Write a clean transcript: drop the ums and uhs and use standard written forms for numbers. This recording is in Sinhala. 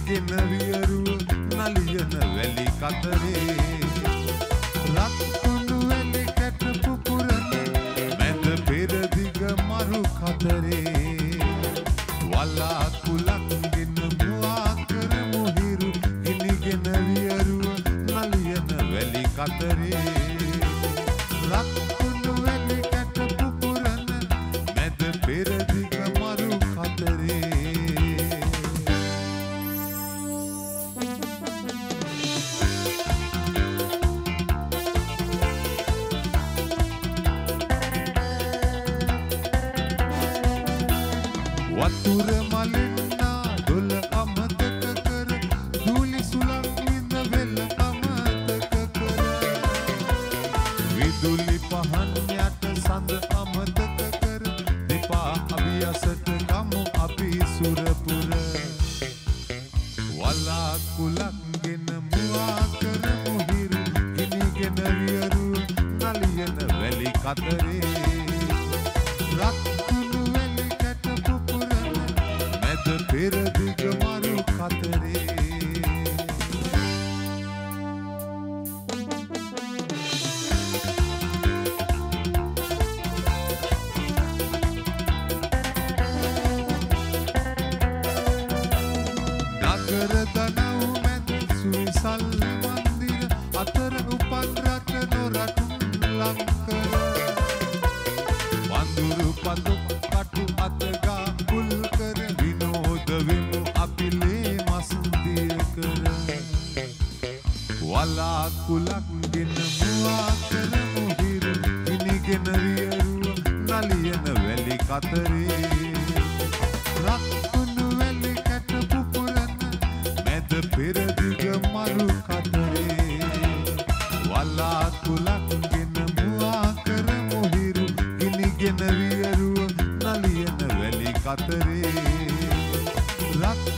ගිනිගෙන වියරුව නලියන වැලි කතරේ රත්කුණු වැලි කැට පුපුරන මැද පෙරදිග මරු කතරේ වලාකුලක්ගෙන මුවා කරමු හිරු ගිනිගෙන වියරුව නලියන වැලි කතරේ රත්කුණු වැලි කැට පුපුරන මැද පෙරදිග මරු කතරේ වතුර මලින්නා දොළ අමතක කර දූලි සුලං විඳ වෙල අමතක කර විදුලි පහන් යට සඳ අමතක කර දෙපා අභියසට ගමු අපි සුරපුර වලාකුලක්ගෙන මුවා කරමු හිරු ගිනිගෙන වියරුව නලියන වැලි කතරේ රත්කුණු වැලි කැට පුපුරන මැද පෙරදිග මරු කතරේ නගර දනව් මැද සුවිසල් මන්දිර අතර උපන් රට නොරටුන් ලංකර වඳුරු පඳුක් කටු අතගා පුල් කර විනෝද වෙමු අපිලේ මස්දිය කර වලාකුලක්ගෙන මුවා කරමු හිරු ගිනිගෙන වියරුව නලියන වැලි කතරේ රත්කුණු වැලි කැට පුපුරන මැද පෙරදිග මරු කතරේ වලාකුලක්ගෙන මුවා කරමු හිරු ගිනිගෙන වියරුව නලියන වැලි කතරේ